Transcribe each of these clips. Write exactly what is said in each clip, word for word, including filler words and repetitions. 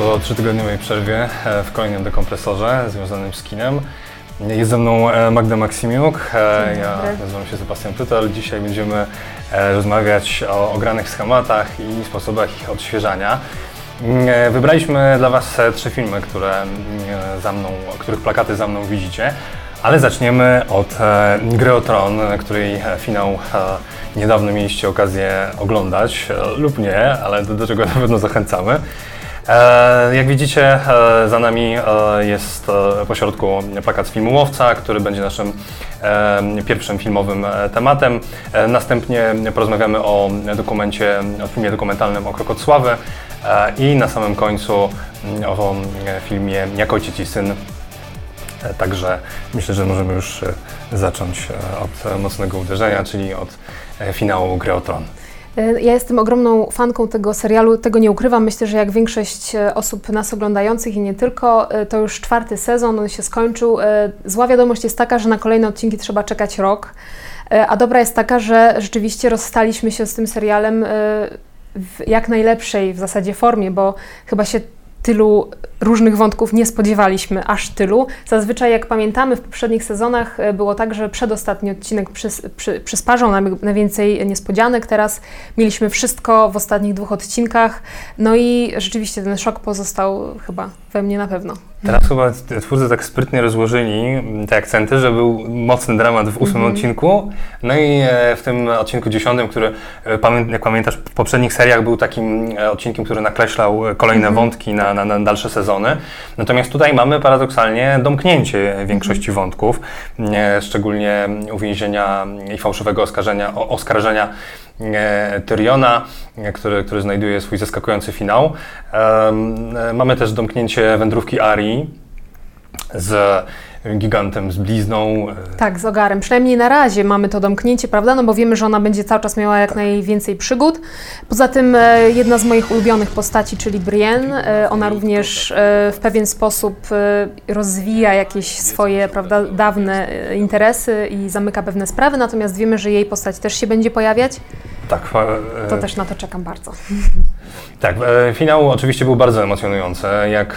po trzytygodniowej przerwie w kolejnym dekompresorze związanym z kinem. Jest ze mną Magda Maksimiuk, ja nazywam się Sebastian Pytel. Dzisiaj będziemy rozmawiać o ogranych schematach i sposobach ich odświeżania. Wybraliśmy dla Was trzy filmy, które za mną, których plakaty za mną widzicie, ale zaczniemy od Gry o Tron, której finał niedawno mieliście okazję oglądać, lub nie, ale do, do czego na pewno zachęcamy. Jak widzicie, za nami jest pośrodku plakat z filmu Łowca, który będzie naszym pierwszym filmowym tematem. Następnie porozmawiamy o dokumencie, o filmie dokumentalnym o Krok od Sławy i na samym końcu o filmie Jak ojciec i syn. Także myślę, że możemy już zacząć od mocnego uderzenia, czyli od finału Gry o Tron. Ja jestem ogromną fanką tego serialu, tego nie ukrywam. Myślę, że jak większość osób nas oglądających i nie tylko, to już czwarty sezon, on się skończył. Zła wiadomość jest taka, że na kolejne odcinki trzeba czekać rok, a dobra jest taka, że rzeczywiście rozstaliśmy się z tym serialem w jak najlepszej w zasadzie formie, bo chyba się tylu różnych wątków nie spodziewaliśmy, aż tylu. Zazwyczaj, jak pamiętamy, w poprzednich sezonach było tak, że przedostatni odcinek przys, przy, przysparzał nam najwięcej niespodzianek. Teraz mieliśmy wszystko w ostatnich dwóch odcinkach. No i rzeczywiście ten szok pozostał chyba we mnie na pewno. Teraz chyba twórcy tak sprytnie rozłożyli te akcenty, że był mocny dramat w ósmym mm-hmm. odcinku. No i w tym odcinku dziesiątym, który, jak pamiętasz, w poprzednich seriach był takim odcinkiem, który nakreślał kolejne mm-hmm. wątki na, na, na dalsze sezony. Natomiast tutaj mamy paradoksalnie domknięcie większości mm-hmm. wątków, szczególnie uwięzienia i fałszywego oskarżenia, oskarżenia Tyriona, który, który znajduje swój zaskakujący finał. Mamy też domknięcie wędrówki Arii z gigantem, z blizną. Tak, z ogarem. Przynajmniej na razie mamy to domknięcie, prawda? No bo wiemy, że ona będzie cały czas miała jak tak. najwięcej przygód. Poza tym e, jedna z moich ulubionych postaci, czyli Brienne, e, ona również e, w pewien sposób e, rozwija jakieś swoje, prawda, dawne e, interesy i zamyka pewne sprawy, natomiast wiemy, że jej postać też się będzie pojawiać. Tak. E, to też na to czekam bardzo. Tak, e, finał oczywiście był bardzo emocjonujący. Jak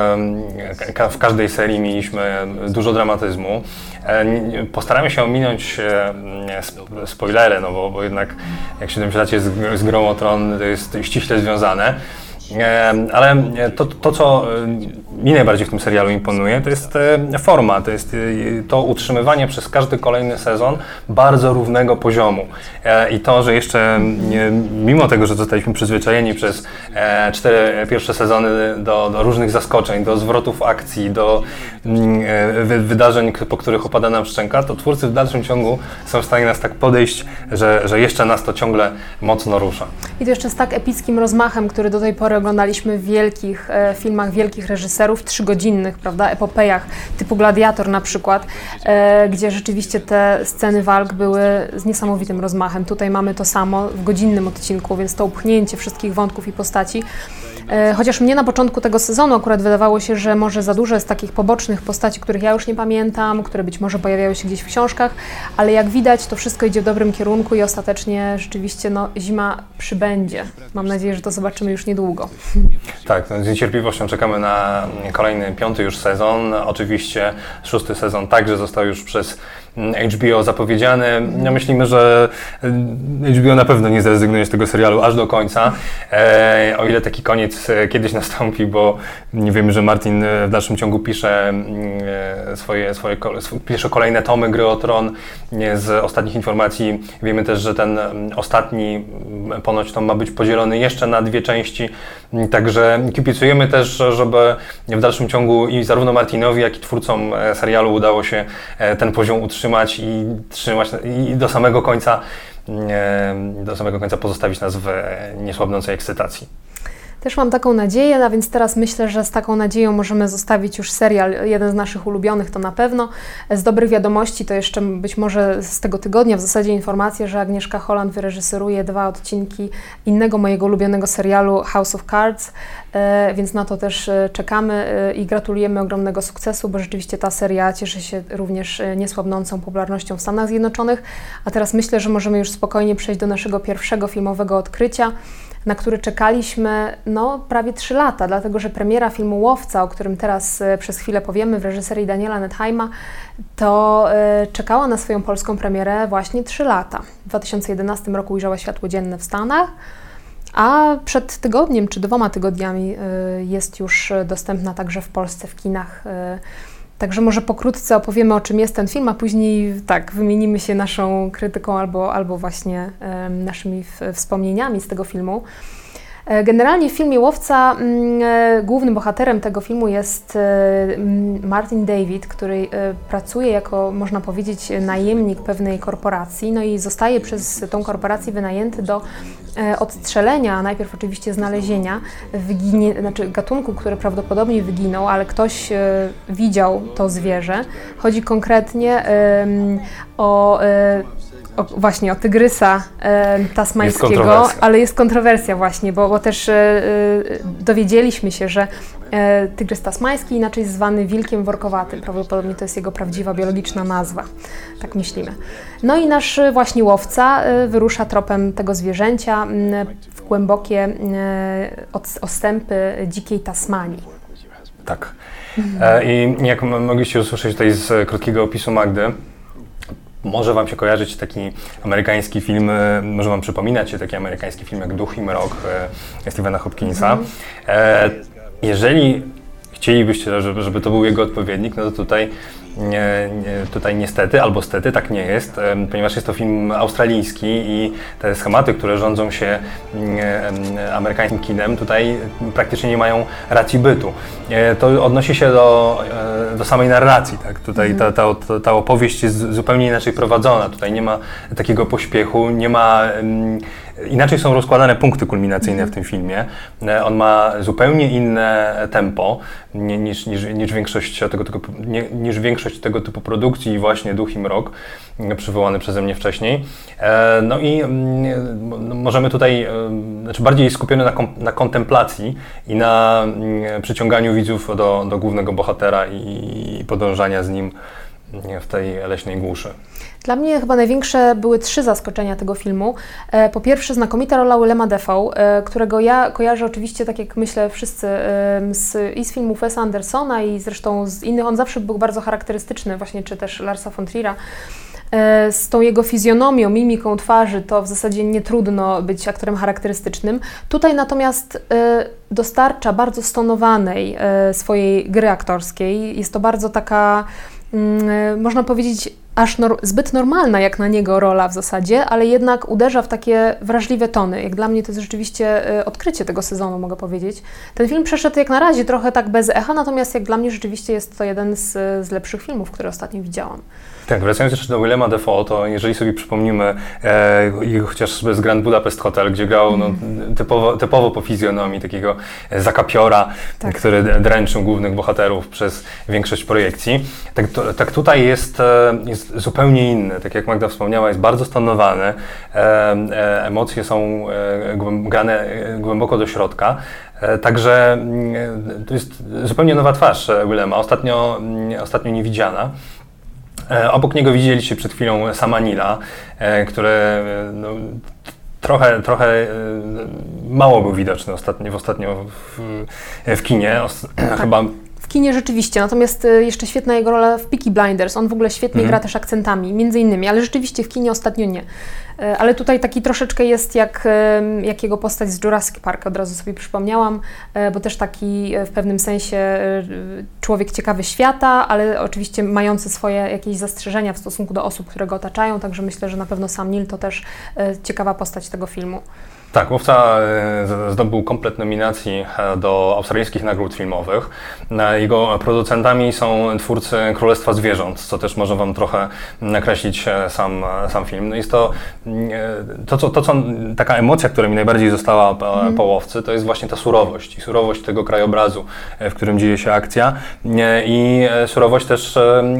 e, w każdej serii mieliśmy dużo dramatyzmu. E, postaramy się ominąć e, spoilery, no bo, bo jednak jak się domyślacie z, z Grą o Tron, to jest ściśle związane. Ale to, to, co mi najbardziej w tym serialu imponuje, to jest forma, to jest to utrzymywanie przez każdy kolejny sezon bardzo równego poziomu. I to, że jeszcze mimo tego, że zostaliśmy przyzwyczajeni przez cztery pierwsze sezony do, do różnych zaskoczeń, do zwrotów akcji, do wydarzeń, po których opada nam szczęka, to twórcy w dalszym ciągu są w stanie nas tak podejść, że, że jeszcze nas to ciągle mocno rusza. I to jeszcze z tak epickim rozmachem, który do tej pory oglądaliśmy w wielkich e, filmach wielkich reżyserów, trzygodzinnych, prawda, epopejach typu Gladiator na przykład, e, gdzie rzeczywiście te sceny walk były z niesamowitym rozmachem. Tutaj mamy to samo w godzinnym odcinku, więc to upchnięcie wszystkich wątków i postaci. E, chociaż mnie na początku tego sezonu akurat wydawało się, że może za dużo jest takich pobocznych postaci, których ja już nie pamiętam, które być może pojawiały się gdzieś w książkach, ale jak widać, to wszystko idzie w dobrym kierunku i ostatecznie rzeczywiście no, zima przybędzie. Mam nadzieję, że to zobaczymy już niedługo. Tak, z niecierpliwością czekamy na kolejny, piąty już sezon. Oczywiście szósty sezon także został już przez H B O zapowiedziany. No, myślimy, że H B O na pewno nie zrezygnuje z tego serialu aż do końca, e, o ile taki koniec kiedyś nastąpi, bo nie wiemy, że Martin w dalszym ciągu pisze swoje, swoje pisze kolejne tomy Gry o Tron. Z ostatnich informacji wiemy też, że ten ostatni ponoć tom ma być podzielony jeszcze na dwie części, także kibicujemy też, żeby w dalszym ciągu i zarówno Martinowi, jak i twórcom serialu udało się ten poziom utrzymać i trzymać i do samego końca, do samego końca pozostawić nas w niesłabnącej ekscytacji. Też mam taką nadzieję, a więc teraz myślę, że z taką nadzieją możemy zostawić już serial, jeden z naszych ulubionych to na pewno. Z dobrych wiadomości to jeszcze być może z tego tygodnia w zasadzie informacja, że Agnieszka Holland wyreżyseruje dwa odcinki innego mojego ulubionego serialu House of Cards, więc na to też czekamy i gratulujemy ogromnego sukcesu, bo rzeczywiście ta seria cieszy się również niesłabnącą popularnością w Stanach Zjednoczonych. A teraz myślę, że możemy już spokojnie przejść do naszego pierwszego filmowego odkrycia. na który czekaliśmy no, prawie trzy lata, dlatego że premiera filmu Łowca, o którym teraz przez chwilę powiemy, w reżyserii Daniela Nedheima, to y, czekała na swoją polską premierę właśnie trzy lata. W dwa tysiące jedenastym roku ujrzała światło dzienne w Stanach, a przed tygodniem czy dwoma tygodniami y, jest już dostępna także w Polsce w kinach. Y, Także może pokrótce opowiemy, o czym jest ten film, a później tak, wymienimy się naszą krytyką albo, albo właśnie e, naszymi w, wspomnieniami z tego filmu. E, generalnie w filmie Łowca e, głównym bohaterem tego filmu jest e, Martin David, który e, pracuje jako, można powiedzieć, najemnik pewnej korporacji, no i zostaje przez tą korporację wynajęty do e, odstrzelenia, a najpierw oczywiście znalezienia wyginie, znaczy gatunku, który prawdopodobnie wyginął, ale ktoś e, widział to zwierzę. Chodzi konkretnie e, o e, O, właśnie o tygrysa e, tasmańskiego, jest ale jest kontrowersja właśnie, bo, bo też e, e, dowiedzieliśmy się, że e, tygrys tasmański, inaczej zwany wilkiem workowatym, prawdopodobnie to jest jego prawdziwa biologiczna nazwa, tak myślimy. No i nasz właśnie łowca e, wyrusza tropem tego zwierzęcia m, w głębokie e, od, ostępy dzikiej Tasmanii. Tak. E, I jak mogliście usłyszeć tutaj z krótkiego opisu Magdy, może Wam się kojarzyć taki amerykański film, może Wam przypominać się taki amerykański film jak Duch i Mrok e, Stephena Hopkinsa. Mm. E, jeżeli chcielibyście, żeby, żeby to był jego odpowiednik, no to tutaj, nie, nie, tutaj niestety albo stety tak nie jest, e, ponieważ jest to film australijski i te schematy, które rządzą się e, amerykańskim kinem, tutaj praktycznie nie mają racji bytu. E, to odnosi się do, e, do samej narracji, tak? Tutaj mm. ta, ta, ta opowieść jest zupełnie inaczej prowadzona, tutaj nie ma takiego pośpiechu, nie ma... Um, Inaczej są rozkładane punkty kulminacyjne mm. w tym filmie. On ma zupełnie inne tempo niż, niż, niż, większość tego, tego, niż większość tego typu produkcji, właśnie Duch i Mrok, przywołany przeze mnie wcześniej. No i możemy tutaj, znaczy bardziej skupiony na, kom, na kontemplacji i na przyciąganiu widzów do, do głównego bohatera i, i podążania z nim w tej leśnej głuszy. Dla mnie chyba największe były trzy zaskoczenia tego filmu. Po pierwsze, znakomita rola Willema Dafoe, którego ja kojarzę oczywiście, tak jak myślę wszyscy, z, i z filmów Wesa Andersona i zresztą z innych. On zawsze był bardzo charakterystyczny, właśnie czy też Larsa von Trier'a. Z tą jego fizjonomią, mimiką twarzy, to w zasadzie nie trudno być aktorem charakterystycznym. Tutaj natomiast dostarcza bardzo stonowanej swojej gry aktorskiej. Jest to bardzo taka, można powiedzieć, aż nor- zbyt normalna jak na niego rola w zasadzie, ale jednak uderza w takie wrażliwe tony. Jak dla mnie to jest rzeczywiście y, odkrycie tego sezonu, mogę powiedzieć. Ten film przeszedł jak na razie trochę tak bez echa, natomiast jak dla mnie rzeczywiście jest to jeden z, z lepszych filmów, które ostatnio widziałam. Tak, wracając jeszcze do Willema Dafoe, to jeżeli sobie przypomnimy e, chociażby z Grand Budapest Hotel, gdzie grał no, typowo, typowo po fizjonomii takiego zakapiora, tak. który dręczył głównych bohaterów przez większość projekcji, tak, to, tak tutaj jest, jest zupełnie inny. Tak jak Magda wspomniała, jest bardzo stonowany, e, e, emocje są e, grane głęboko do środka. Także to jest zupełnie nowa twarz Willema, ostatnio, ostatnio niewidziana. Obok niego widzieliście przed chwilą Sama Neila, który no, trochę, trochę mało był widoczny ostatnio, ostatnio w, w kinie. Tak. Chyba w kinie rzeczywiście, natomiast jeszcze świetna jego rola w Peaky Blinders. On w ogóle świetnie mm. gra też akcentami, między innymi, ale rzeczywiście w kinie ostatnio nie. Ale tutaj taki troszeczkę jest jak, jak jego postać z Jurassic Park, od razu sobie przypomniałam, bo też taki w pewnym sensie człowiek ciekawy świata, ale oczywiście mający swoje jakieś zastrzeżenia w stosunku do osób, które go otaczają, także myślę, że na pewno Sam Neill to też ciekawa postać tego filmu. Tak, Łowca zdobył komplet nominacji do australijskich nagród filmowych. Jego producentami są twórcy Królestwa Zwierząt, co też może Wam trochę nakreślić sam, sam film. No jest to, to, co, to co, taka emocja, która mi najbardziej została po, mm. po Łowcy, to jest właśnie ta surowość i surowość tego krajobrazu, w którym dzieje się akcja i surowość też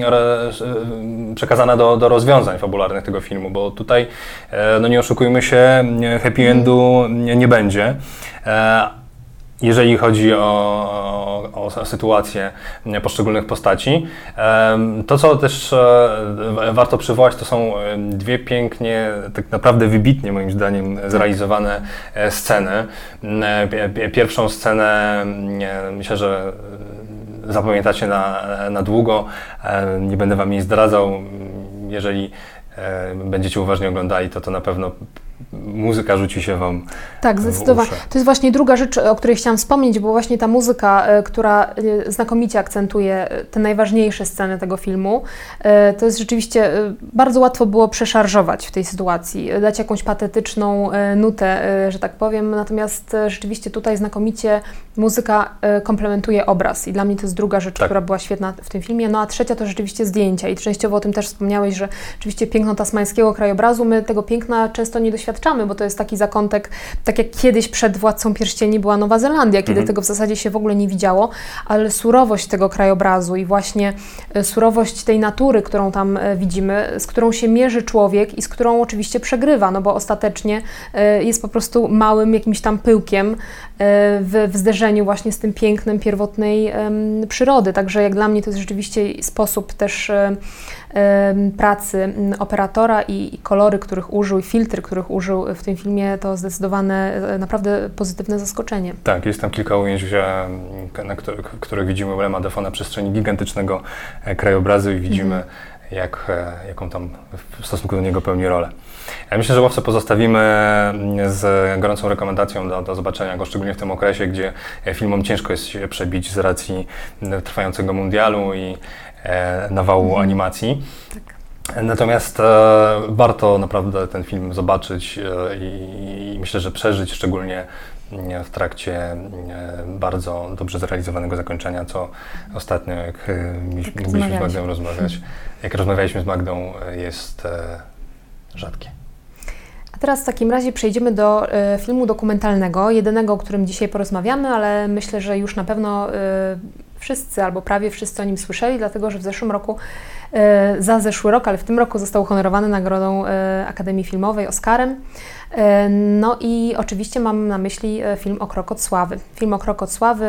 przekazana do, do rozwiązań fabularnych tego filmu, bo tutaj, no nie oszukujmy się, happy endu nie, nie będzie. jeżeli chodzi o, o, o sytuację poszczególnych postaci. To, co też warto przywołać, to są dwie pięknie, tak naprawdę wybitnie moim zdaniem zrealizowane sceny. Pierwszą scenę myślę, że zapamiętacie na, na długo. Nie będę wam jej zdradzał. Jeżeli będziecie uważnie oglądali, to to na pewno muzyka rzuci się wam Tak, zdecydowanie. To jest właśnie druga rzecz, o której chciałam wspomnieć, bo właśnie ta muzyka, która znakomicie akcentuje te najważniejsze sceny tego filmu, to jest rzeczywiście, bardzo łatwo było przeszarżować w tej sytuacji, dać jakąś patetyczną nutę, że tak powiem, natomiast rzeczywiście tutaj znakomicie muzyka komplementuje obraz i dla mnie to jest druga rzecz, tak. która była świetna w tym filmie. No a trzecia to rzeczywiście zdjęcia i częściowo o tym też wspomniałeś, że oczywiście piękno tasmańskiego krajobrazu, my tego piękna często nie doświadczamy, bo to jest taki zakątek, tak jak kiedyś przed Władcą Pierścieni była Nowa Zelandia, kiedy mhm. tego w zasadzie się w ogóle nie widziało, ale surowość tego krajobrazu i właśnie surowość tej natury, którą tam widzimy, z którą się mierzy człowiek i z którą oczywiście przegrywa, no bo ostatecznie jest po prostu małym jakimś tam pyłkiem w, w zderzeniu właśnie z tym pięknem pierwotnej um, przyrody. Także jak dla mnie to jest rzeczywiście sposób też um, pracy operatora i, i kolory, których użył, i filtry, których użył w tym filmie, to zdecydowane, naprawdę pozytywne zaskoczenie. Tak, jest tam kilka ujęć, na których, których widzimy Willema Dafoe na przestrzeni gigantycznego krajobrazu i widzimy, mhm. jak, jaką tam w stosunku do niego pełni rolę. Ja myślę, że Łowcę pozostawimy z gorącą rekomendacją do, do zobaczenia go, szczególnie w tym okresie, gdzie filmom ciężko jest się przebić z racji trwającego mundialu i e, nawału mhm. animacji. Tak. Natomiast e, warto naprawdę ten film zobaczyć e, i, i myślę, że przeżyć, szczególnie w trakcie e, bardzo dobrze zrealizowanego zakończenia, co ostatnio, jak e, mogliśmy z Magdą rozmawiać, jak rozmawialiśmy z Magdą, jest e, rzadkie. A teraz w takim razie przejdziemy do y, filmu dokumentalnego, jedynego, o którym dzisiaj porozmawiamy, ale myślę, że już na pewno y, wszyscy albo prawie wszyscy o nim słyszeli, dlatego że w zeszłym roku, y, za zeszły rok, ale w tym roku został uhonorowany nagrodą y, Akademii Filmowej, Oscarem. Y, no i oczywiście mam na myśli film O krok od sławy. Film O krok od sławy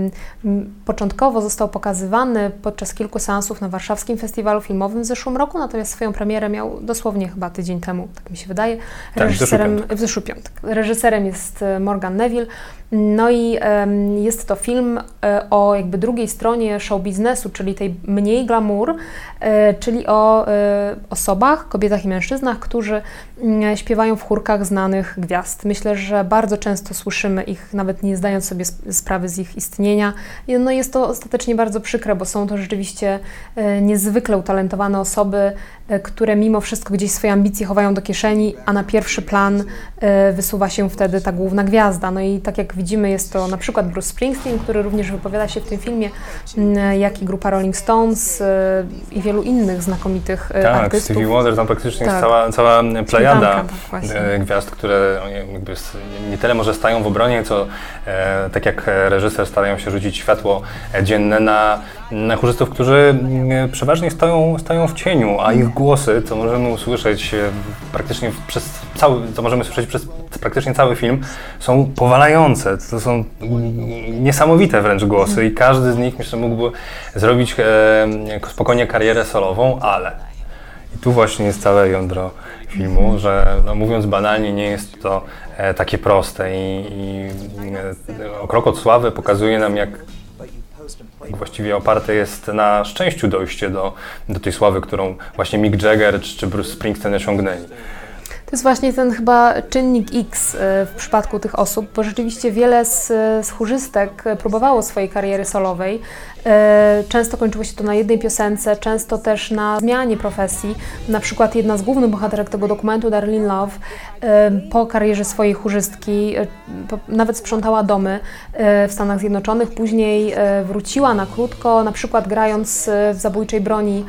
y, początkowo został pokazywany podczas kilku seansów na Warszawskim Festiwalu Filmowym w zeszłym roku, natomiast swoją premierę miał dosłownie chyba tydzień temu, tak mi się wydaje. Reżyserem, tak, w zeszły piątek. Reżyserem jest Morgan Neville. No i um, jest to film e, o jakby drugiej stronie show biznesu, czyli tej mniej glamour, e, czyli o e, osobach, kobietach i mężczyznach, którzy e, śpiewają w chórkach znanych gwiazd. Myślę, że bardzo często słyszymy ich, nawet nie zdając sobie sp- sprawy z ich istnienia. I, no jest to ostatecznie bardzo przykre, bo są to rzeczywiście e, niezwykle utalentowane osoby, e, które mimo wszystko gdzieś swoje ambicje chowają do kieszeni, a na pierwszy plan e, wysuwa się wtedy ta główna gwiazda. No i tak jak widzimy, jest to na przykład Bruce Springsteen, który również wypowiada się w tym filmie, jak i grupa Rolling Stones i wielu innych znakomitych tak, artystów. Tak, Stevie Wonder, tam praktycznie tak. jest cała, cała plejada tak, gwiazd, które jakby nie tyle może stają w obronie, co e, tak jak reżyser starają się rzucić światło dzienne na, na chórzystów, którzy przeważnie stoją, stoją w cieniu, a ich głosy, co możemy usłyszeć praktycznie przez cały, co możemy słyszeć przez praktycznie cały film, są powalające. To są niesamowite wręcz głosy i każdy z nich, myślę, mógłby zrobić e, spokojnie karierę solową, ale i tu właśnie jest całe jądro filmu, że no, mówiąc banalnie, nie jest to e, takie proste i, i e, O krok od sławy pokazuje nam, jak właściwie oparte jest na szczęściu dojście do, do tej sławy, którą właśnie Mick Jagger czy, czy Bruce Springsteen osiągnęli. To jest właśnie ten chyba czynnik X w przypadku tych osób, bo rzeczywiście wiele z, z chórzystek próbowało swojej kariery solowej. Często kończyło się to na jednej piosence, często też na zmianie profesji. Na przykład jedna z głównych bohaterek tego dokumentu, Darlene Love, po karierze swojej chórzystki nawet sprzątała domy w Stanach Zjednoczonych, później wróciła na krótko, na przykład grając w Zabójczej broni.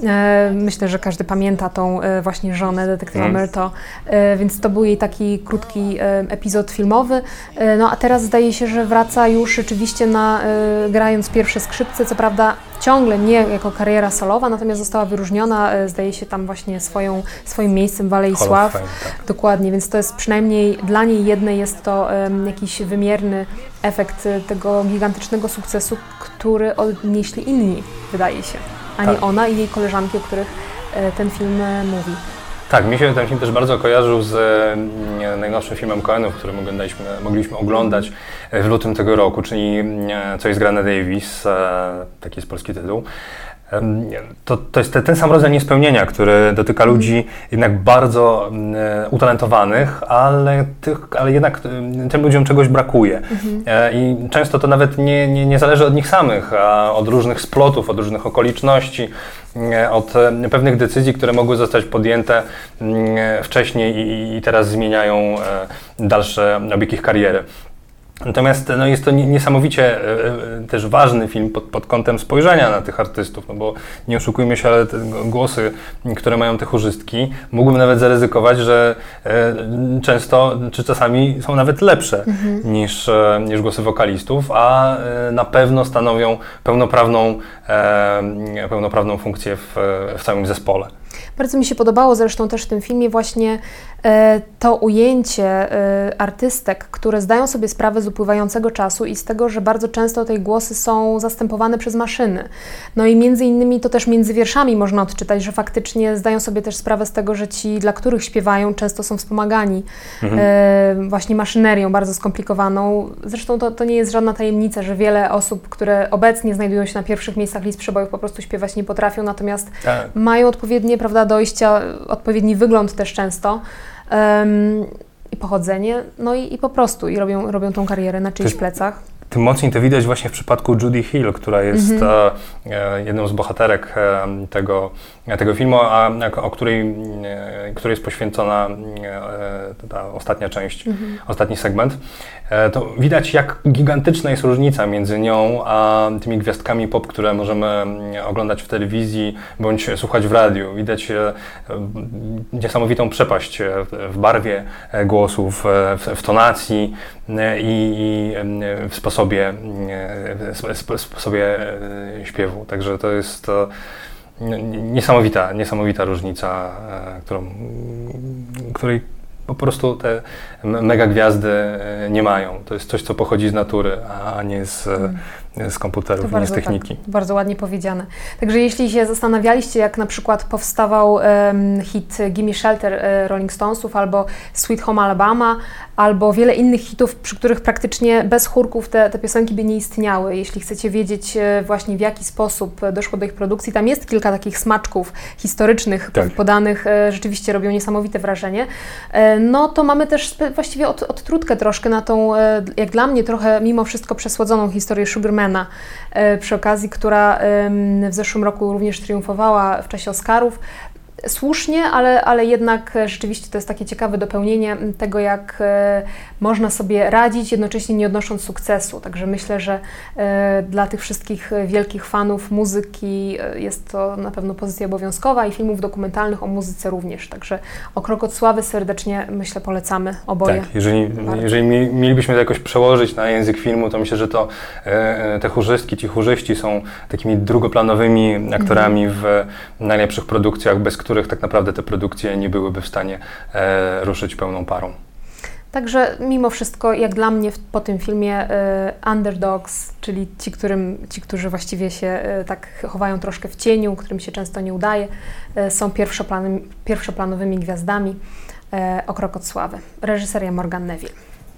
Myślę, że każdy pamięta tą właśnie żonę detektywa mm. Myrto, więc to był jej taki krótki epizod filmowy. No a teraz zdaje się, że wraca już rzeczywiście na, grając pierwsze skrzypce wkrótce, co prawda ciągle nie jako kariera solowa, natomiast została wyróżniona, zdaje się tam właśnie swoją, swoim miejscem w Alei Sław. Fame, tak. Dokładnie, więc to jest przynajmniej dla niej jednej jest to um, jakiś wymierny efekt tego gigantycznego sukcesu, który odnieśli inni, wydaje się, a tak. nie ona i jej koleżanki, o których e, ten film e, mówi. Tak, mi się ten film też bardzo kojarzył z e, najnowszym filmem Coenów, który mogliśmy, mogliśmy oglądać w lutym tego roku, czyli e, Co jest grane Davis, e, taki jest polski tytuł. E, to, to jest te, ten sam rodzaj niespełnienia, który dotyka ludzi jednak bardzo e, utalentowanych, ale, tych, ale jednak e, tym ludziom czegoś brakuje. Mhm. E, I często to nawet nie, nie, nie zależy od nich samych, a od różnych splotów, od różnych okoliczności, od pewnych decyzji, które mogły zostać podjęte wcześniej i, i teraz zmieniają dalsze obieg ich kariery. Natomiast no, jest to niesamowicie e, też ważny film pod, pod kątem spojrzenia na tych artystów, no bo nie oszukujmy się, ale te głosy, które mają te chórzystki, mógłbym nawet zaryzykować, że e, często, czy czasami są nawet lepsze mhm. niż, e, niż głosy wokalistów, a e, na pewno stanowią pełnoprawną, e, pełnoprawną funkcję w, w całym zespole. Bardzo mi się podobało zresztą też w tym filmie właśnie e, to ujęcie e, artystek, które zdają sobie sprawę z upływającego czasu i z tego, że bardzo często te głosy są zastępowane przez maszyny. No i między innymi to też między wierszami można odczytać, że faktycznie zdają sobie też sprawę z tego, że ci, dla których śpiewają, często są wspomagani mhm. e, właśnie maszynerią bardzo skomplikowaną. Zresztą to, to nie jest żadna tajemnica, że wiele osób, które obecnie znajdują się na pierwszych miejscach list przebojów, po prostu śpiewać nie potrafią, natomiast tak. mają odpowiednie, prawda, dojścia, odpowiedni wygląd też często um, i pochodzenie, no i, i po prostu i robią, robią tą karierę na czyichś plecach. Tym mocniej to widać właśnie w przypadku Judy Hill, która jest mm-hmm. e, jedną z bohaterek e, tego, tego filmu, a o której, e, której jest poświęcona e, ta ostatnia część, mm-hmm. ostatni segment. E, to widać, jak gigantyczna jest różnica między nią a tymi gwiazdkami pop, które możemy oglądać w telewizji bądź słuchać w radiu. Widać e, niesamowitą przepaść w barwie głosów, w, w tonacji e, i, i w sposobie Sobie, sposobie śpiewu. Także to jest niesamowita, niesamowita różnica, którą, której po prostu te mega gwiazdy nie mają. To jest coś, co pochodzi z natury, a nie z, z komputerów, nie z techniki. Tak, bardzo ładnie powiedziane. Także jeśli się zastanawialiście, jak na przykład powstawał um, hit Gimme Shelter e, Rolling Stonesów, albo Sweet Home Alabama, albo wiele innych hitów, przy których praktycznie bez chórków te, te piosenki by nie istniały. Jeśli chcecie wiedzieć e, właśnie w jaki sposób doszło do ich produkcji, tam jest kilka takich smaczków historycznych tak. podanych, e, rzeczywiście robią niesamowite wrażenie. E, no to mamy też właściwie od, odtrutkę troszkę na tą, e, jak dla mnie trochę mimo wszystko przesłodzoną historię Sugarmana, e, przy okazji, która e, w zeszłym roku również triumfowała w czasie Oscarów. Słusznie, ale, ale jednak rzeczywiście to jest takie ciekawe dopełnienie tego, jak e, można sobie radzić, jednocześnie nie odnosząc sukcesu. Także myślę, że e, dla tych wszystkich wielkich fanów muzyki e, jest to na pewno pozycja obowiązkowa i filmów dokumentalnych o muzyce również. Także O krok od sławy serdecznie, myślę, polecamy oboje. Tak, jeżeli, jeżeli mielibyśmy to jakoś przełożyć na język filmu, to myślę, że to e, te chórzystki, ci chórzyści są takimi drugoplanowymi aktorami mm. w najlepszych produkcjach, bez których tak naprawdę te produkcje nie byłyby w stanie e, ruszyć pełną parą. Także mimo wszystko, jak dla mnie w, po tym filmie e, underdogs, czyli ci, którym, ci, którzy właściwie się e, tak chowają troszkę w cieniu, którym się często nie udaje, e, są pierwszoplan, pierwszoplanowymi gwiazdami. e, O krok od sławy. Reżyseria Morgan Neville.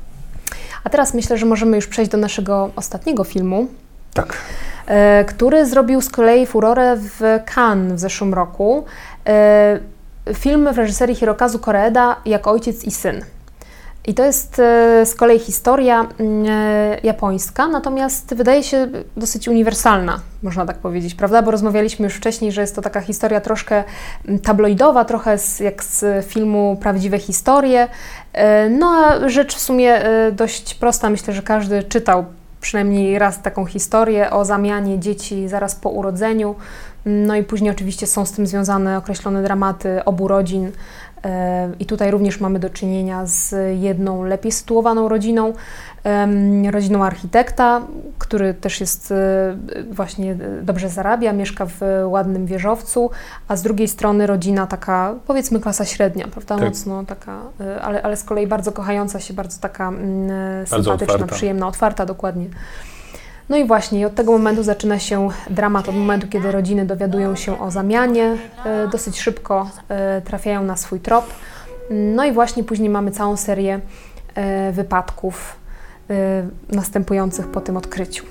A teraz myślę, że możemy już przejść do naszego ostatniego filmu. Tak. E, który zrobił z kolei furorę w Cannes w zeszłym roku. E, film w reżyserii Hirokazu Koreeda Jak ojciec i syn. I to jest e, z kolei historia e, japońska, natomiast wydaje się dosyć uniwersalna, można tak powiedzieć, prawda? Bo rozmawialiśmy już wcześniej, że jest to taka historia troszkę tabloidowa, trochę z, jak z filmu Prawdziwe historie. E, no a rzecz w sumie e, dość prosta, myślę, że każdy czytał przynajmniej raz taką historię o zamianie dzieci zaraz po urodzeniu. No i później oczywiście są z tym związane określone dramaty obu rodzin. I tutaj również mamy do czynienia z jedną lepiej sytuowaną rodziną, rodziną architekta, który też jest właśnie dobrze zarabia, mieszka w ładnym wieżowcu, a z drugiej strony rodzina taka, powiedzmy, klasa średnia, prawda, tak. Mocno taka, ale, ale z kolei bardzo kochająca się, bardzo taka sympatyczna, otwarta. Przyjemna, otwarta, dokładnie. No i właśnie od tego momentu zaczyna się dramat, od momentu, kiedy rodziny dowiadują się o zamianie, dosyć szybko trafiają na swój trop. No i właśnie później mamy całą serię wypadków następujących po tym odkryciu.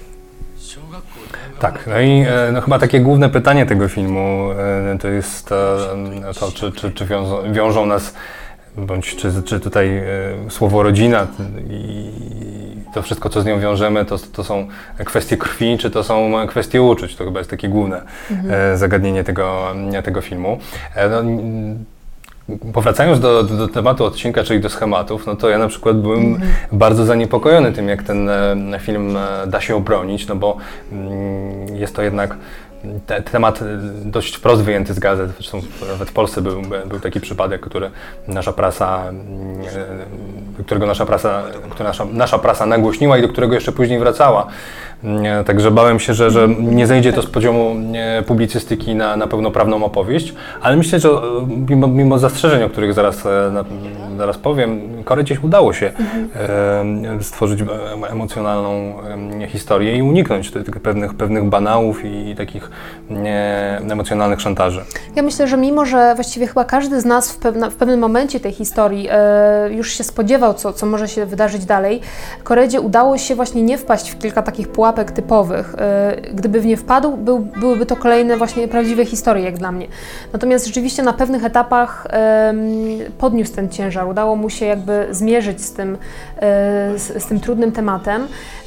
Tak, no i no, chyba takie główne pytanie tego filmu to jest to, czy, czy, czy wiążą, wiążą nas, bądź czy, czy tutaj słowo rodzina i to wszystko, co z nią wiążemy, to, to są kwestie krwi, czy to są kwestie uczuć. To chyba jest takie główne mhm. zagadnienie tego, tego filmu. No, powracając do, do, do tematu odcinka, czyli do schematów, no to ja na przykład byłem mm-hmm. bardzo zaniepokojony tym, jak ten film da się obronić, no bo mm, jest to jednak te, temat dość wprost wyjęty z gazet. Zresztą nawet w Polsce był, był taki przypadek, który nasza prasa, którego nasza prasa, który nasza, nasza prasa nagłośniła i do którego jeszcze później wracała. Także bałem się, że, że nie zejdzie to z poziomu publicystyki na, na pełnoprawną opowieść, ale myślę, że mimo, mimo zastrzeżeń, o których zaraz, na, zaraz powiem, Korecie udało się mhm. stworzyć emocjonalną historię i uniknąć tych pewnych, pewnych banałów i takich emocjonalnych szantaży. Ja myślę, że mimo, że właściwie chyba każdy z nas w, pewna, w pewnym momencie tej historii e, już się spodziewał, co, co może się wydarzyć dalej, Koredzie udało się właśnie nie wpaść w kilka takich pułapek typowych. E, gdyby w nie wpadł, był, byłyby to kolejne właśnie prawdziwe historie, jak dla mnie. Natomiast rzeczywiście na pewnych etapach e, podniósł ten ciężar, udało mu się jakby zmierzyć z tym, e, z, z tym trudnym tematem.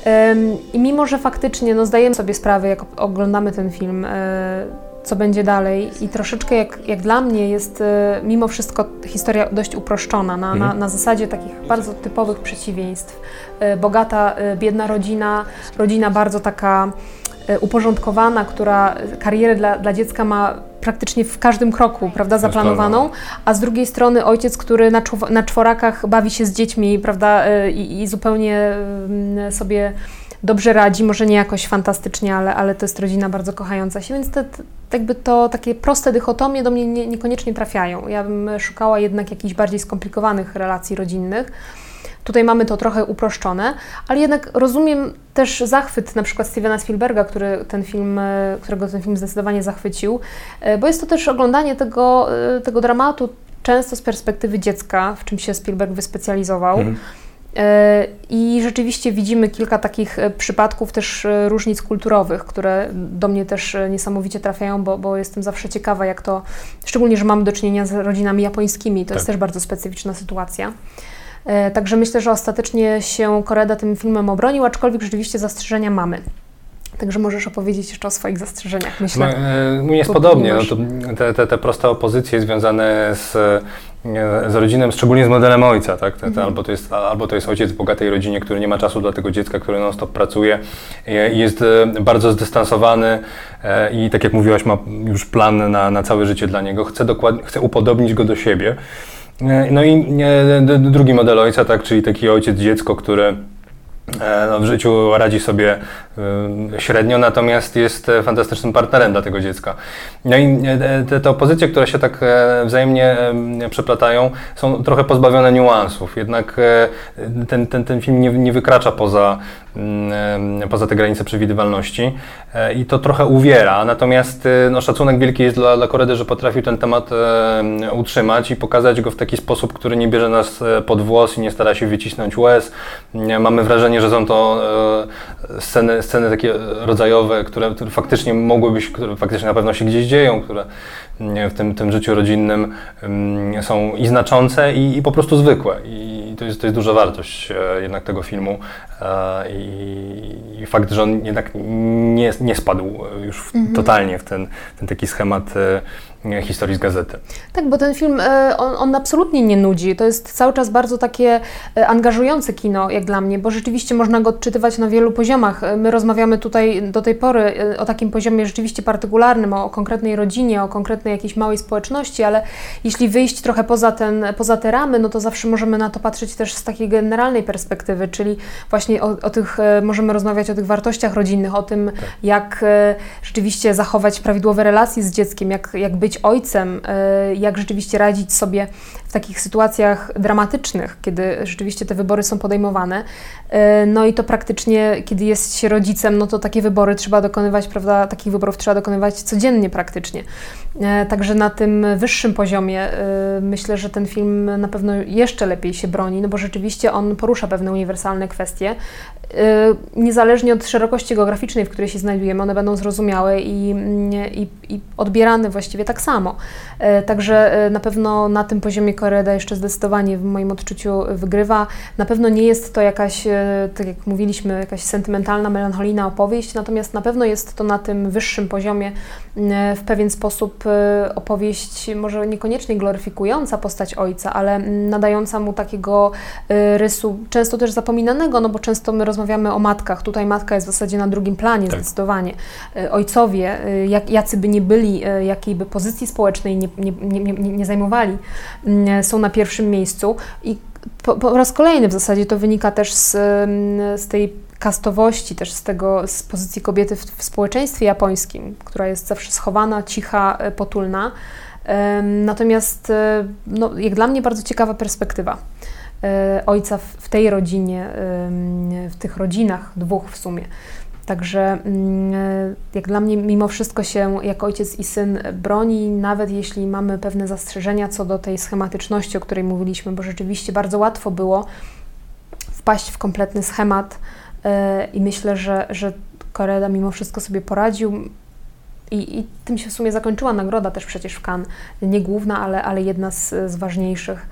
I mimo, że faktycznie no, zdajemy sobie sprawę, jak oglądamy ten film, co będzie dalej i troszeczkę jak, jak dla mnie jest mimo wszystko historia dość uproszczona, na, na, na zasadzie takich bardzo typowych przeciwieństw. Bogata, biedna rodzina, rodzina bardzo taka uporządkowana, która karierę dla, dla dziecka ma praktycznie w każdym kroku, prawda, zaplanowaną, a z drugiej strony ojciec, który na, czw- na czworakach bawi się z dziećmi, prawda, i, i zupełnie sobie dobrze radzi, może nie jakoś fantastycznie, ale, ale to jest rodzina bardzo kochająca się, więc te, te, jakby to takie proste dychotomie do mnie nie, niekoniecznie trafiają. Ja bym szukała jednak jakichś bardziej skomplikowanych relacji rodzinnych. Tutaj mamy to trochę uproszczone, ale jednak rozumiem też zachwyt na przykład Stevena Spielberga, który ten film, którego ten film zdecydowanie zachwycił, bo jest to też oglądanie tego, tego dramatu często z perspektywy dziecka, w czym się Spielberg wyspecjalizował. Mhm. I rzeczywiście widzimy kilka takich przypadków też różnic kulturowych, które do mnie też niesamowicie trafiają, bo, bo jestem zawsze ciekawa, jak to, szczególnie, że mamy do czynienia z rodzinami japońskimi, to tak. jest też bardzo specyficzna sytuacja. Także myślę, że ostatecznie się Koreda tym filmem obronił, aczkolwiek rzeczywiście zastrzeżenia mamy. Także możesz opowiedzieć jeszcze o swoich zastrzeżeniach, myślę. No, mi jest podobnie. No to te, te, te proste opozycje związane z, z rodziną, szczególnie z modelem ojca, tak? Te, te, mhm. albo, to jest, albo to jest ojciec w bogatej rodzinie, który nie ma czasu dla tego dziecka, który non-stop pracuje i jest bardzo zdystansowany i tak jak mówiłaś, ma już plan na, na całe życie dla niego, chce, dokładnie, chce upodobnić go do siebie. No i drugi model ojca, tak, czyli taki ojciec-dziecko, który no, w życiu radzi sobie y, średnio, natomiast jest fantastycznym partnerem dla tego dziecka. No i te, te opozycje, które się tak wzajemnie przeplatają, są trochę pozbawione niuansów. Jednak ten, ten, ten film nie, nie wykracza poza, y, poza te granice przewidywalności y, i to trochę uwiera. Natomiast y, no, szacunek wielki jest dla, dla Koredy, że potrafił ten temat y, utrzymać i pokazać go w taki sposób, który nie bierze nas pod włos i nie stara się wycisnąć łez. Y, mamy wrażenie, że są to e, sceny, sceny takie rodzajowe, które, które faktycznie mogłyby się, które faktycznie na pewno się gdzieś dzieją, które w tym, tym życiu rodzinnym um, są i znaczące, i, i po prostu zwykłe. I to jest, to jest duża wartość e, jednak tego filmu. E, i, I fakt, że on jednak nie, nie spadł już w, mhm. totalnie w ten, ten taki schemat historii z gazety. Tak, bo ten film, on, on absolutnie nie nudzi. To jest cały czas bardzo takie angażujące kino, jak dla mnie, bo rzeczywiście można go odczytywać na wielu poziomach. My rozmawiamy tutaj do tej pory o takim poziomie rzeczywiście partykularnym, o konkretnej rodzinie, o konkretnej jakiejś małej społeczności, ale jeśli wyjść trochę poza, ten, poza te ramy, no to zawsze możemy na to patrzeć też z takiej generalnej perspektywy, czyli właśnie o, o tych, możemy rozmawiać o tych wartościach rodzinnych, o tym, tak. jak rzeczywiście zachować prawidłowe relacje z dzieckiem, jak, jak być ojcem, jak rzeczywiście radzić sobie w takich sytuacjach dramatycznych, kiedy rzeczywiście te wybory są podejmowane. No i to praktycznie, kiedy jest się rodzicem, no to takie wybory trzeba dokonywać, prawda, takich wyborów trzeba dokonywać codziennie praktycznie. Także na tym wyższym poziomie myślę, że ten film na pewno jeszcze lepiej się broni, no bo rzeczywiście on porusza pewne uniwersalne kwestie. Niezależnie od szerokości geograficznej, w której się znajdujemy, one będą zrozumiałe i, i, i odbierane właściwie tak samo. Także na pewno na tym poziomie Koreeda jeszcze zdecydowanie w moim odczuciu wygrywa. Na pewno nie jest to jakaś, tak jak mówiliśmy, jakaś sentymentalna, melancholijna opowieść, natomiast na pewno jest to na tym wyższym poziomie w pewien sposób opowieść może niekoniecznie gloryfikująca postać ojca, ale nadająca mu takiego rysu, często też zapominanego, no bo często my rozmawiamy o matkach. Tutaj matka jest w zasadzie na drugim planie, tak. Zdecydowanie. Ojcowie, jak, jacy by nie byli, jakiej by pozycji społecznej nie, nie, nie, nie, nie zajmowali, są na pierwszym miejscu i po, po raz kolejny w zasadzie to wynika też z, z tej kastowości, też z tego, z pozycji kobiety w, w społeczeństwie japońskim, która jest zawsze schowana, cicha, potulna. Natomiast no, jak dla mnie bardzo ciekawa perspektywa ojca w, w tej rodzinie, w tych rodzinach, dwóch w sumie. Także jak dla mnie mimo wszystko się jak ojciec i syn broni, nawet jeśli mamy pewne zastrzeżenia co do tej schematyczności, o której mówiliśmy, bo rzeczywiście bardzo łatwo było wpaść w kompletny schemat i myślę, że, że Koreeda mimo wszystko sobie poradził i, i tym się w sumie zakończyła nagroda też przecież w Cannes. Nie główna, ale, ale jedna z, z ważniejszych.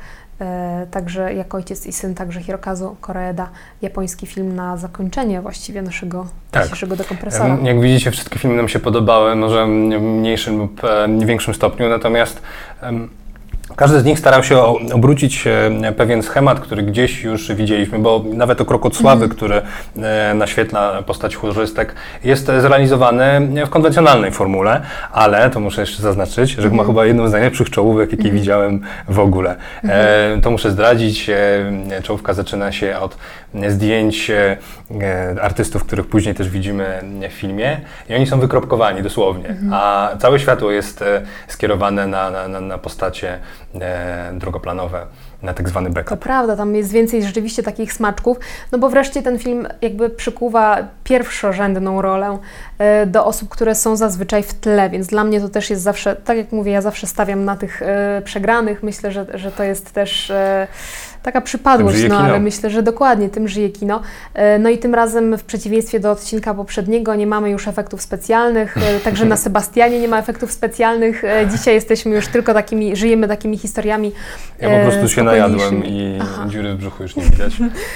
Także jak ojciec i syn, także Hirokazu Koreeda, japoński film na zakończenie właściwie naszego tak. dzisiejszego dekompresora. Jak widzicie, wszystkie filmy nam się podobały, może w mniejszym lub większym stopniu, natomiast um, każdy z nich starał się obrócić pewien schemat, który gdzieś już widzieliśmy, bo nawet Okrokot Sławy, mm. który naświetla postać chórzystek, jest zrealizowany w konwencjonalnej formule, ale to muszę jeszcze zaznaczyć, że mm. ma chyba jedną z najlepszych czołówek, jakie mm. widziałem w ogóle. Mm. E, to muszę zdradzić, e, czołówka zaczyna się od zdjęć e, artystów, których później też widzimy w filmie i oni są wykropkowani dosłownie, mm. a całe światło jest e, skierowane na, na, na, na postacie E, drugoplanowe, na tak zwany backup. To prawda, tam jest więcej rzeczywiście takich smaczków, no bo wreszcie ten film jakby przykuwa pierwszorzędną rolę e, do osób, które są zazwyczaj w tle, więc dla mnie to też jest zawsze, tak jak mówię, ja zawsze stawiam na tych e, przegranych, myślę, że, że to jest też e, taka przypadłość, no ale myślę, że dokładnie tym żyje kino. No i tym razem w przeciwieństwie do odcinka poprzedniego nie mamy już efektów specjalnych, także na Sebastianie nie ma efektów specjalnych. Dzisiaj jesteśmy już tylko takimi, żyjemy takimi historiami. Ja po prostu się najadłem i Aha. dziury w brzuchu już nie widać.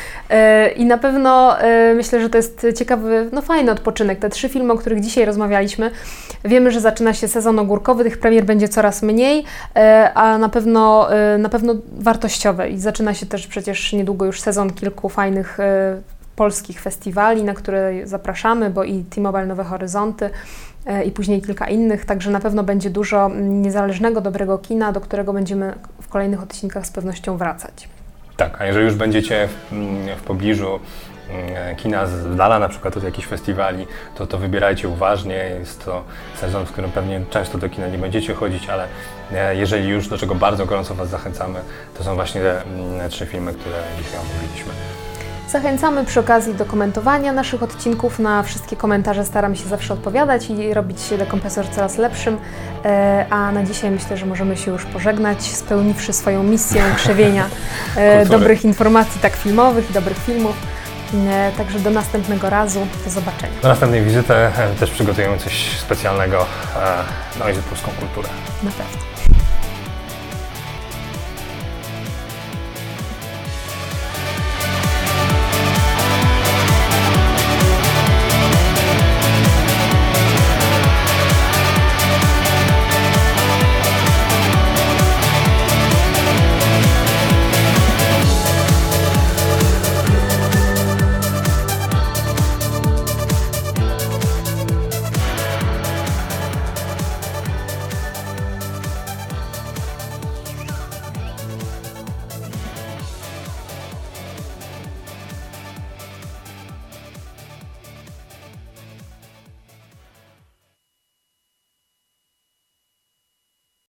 I na pewno myślę, że to jest ciekawy, no fajny odpoczynek. Te trzy filmy, o których dzisiaj rozmawialiśmy, wiemy, że zaczyna się sezon ogórkowy, tych premier będzie coraz mniej, a na pewno, na pewno wartościowe i zaczyna się też przecież niedługo już sezon kilku fajnych polskich festiwali, na które zapraszamy, bo i T-Mobile Nowe Horyzonty i później kilka innych, także na pewno będzie dużo niezależnego, dobrego kina, do którego będziemy w kolejnych odcinkach z pewnością wracać. Tak, a jeżeli już będziecie w, w pobliżu kina z dala na przykład od jakichś festiwali, to to wybierajcie uważnie. Jest to sezon, w którym pewnie często do kina nie będziecie chodzić, ale jeżeli już, do czego bardzo gorąco Was zachęcamy, to są właśnie te trzy filmy, które dzisiaj omówiliśmy. Zachęcamy przy okazji do komentowania naszych odcinków. Na wszystkie komentarze staramy się zawsze odpowiadać i robić dekompresor coraz lepszym. A na dzisiaj myślę, że możemy się już pożegnać, spełniwszy swoją misję krzewienia dobrych informacji tak filmowych i dobrych filmów. Także do następnego razu, do zobaczenia. Do następnej wizyty też przygotujemy coś specjalnego, no i za polską kulturę. Na pewno.